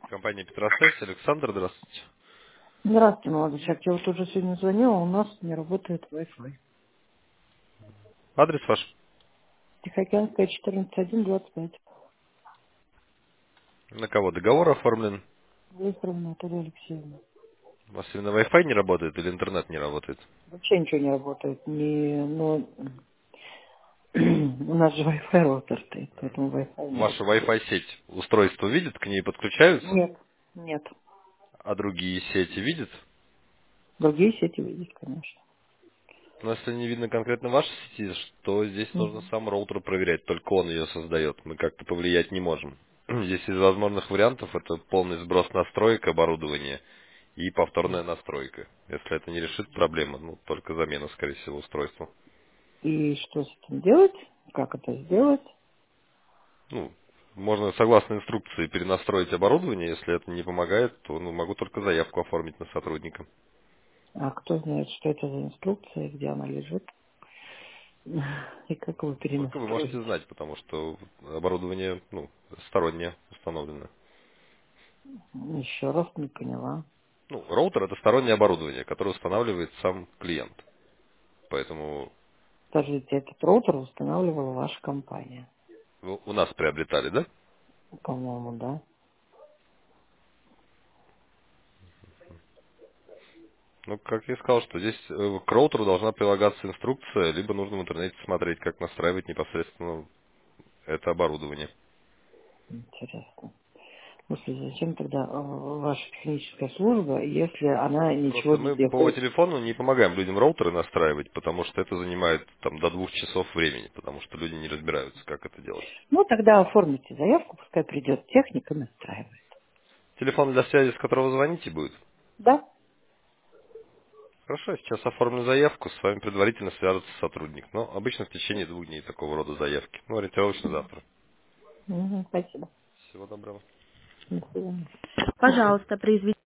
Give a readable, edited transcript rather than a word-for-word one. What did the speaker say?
Компания Петросвязь. Александр, здравствуйте. Здравствуйте, молодой человек. Я вот уже сегодня звонила, у нас не работает Wi-Fi. Адрес ваш? Тихоокеанская, 14.1.25. На кого договор оформлен? Викторовна Наталья Алексеевна. У вас именно Wi-Fi не работает или интернет не работает? Вообще ничего не работает. Но у нас же Wi-Fi роутер стоит, поэтому Wi-Fi не Ваша работает. Wi-Fi сеть устройство видит, к ней подключаются, Нет, нет. а другие сети видят? Другие сети видят, конечно. Но если не видно конкретно вашей сети, то здесь нужно Мгм. сам роутер проверять, только он ее создает. Мы как-то повлиять не можем. Здесь из возможных вариантов это полный сброс настроек оборудования и повторная настройка. Если это не решит проблемы, ну, только замена, скорее всего, устройства. И что с этим делать? Как это сделать? Ну, можно согласно инструкции перенастроить оборудование. Если это не помогает, то могу только заявку оформить на сотрудника. А кто знает, что это за инструкция, где она лежит? И как вы Только вы можете перенастроите? знать, потому что оборудование стороннее установлено. Еще раз не поняла. Ну, роутер это стороннее оборудование, которое устанавливает сам клиент. Поэтому Скажите, этот роутер устанавливала ваша компания? вы у нас приобретали, да? По-моему, да. Ну, как я сказал, что здесь к роутеру должна прилагаться инструкция, либо нужно в интернете смотреть, как настраивать непосредственно это оборудование. Интересно. Слушай, зачем тогда ваша техническая служба, если она ничего Просто не мы по делает? телефону не помогаем людям роутеры настраивать, потому что это занимает там до 2 часов времени, потому что люди не разбираются, как это делать. Ну, тогда оформите заявку, пускай придет техник и настраивает. Телефон для связи, с которого звоните, будет. Да? Хорошо, я сейчас оформлю заявку, с вами предварительно свяжется сотрудник. Но обычно в течение 2 дней такого рода заявки. Ну, ориентировочно завтра. Мгм, спасибо. Всего доброго. До свидания. Пожалуйста, произведите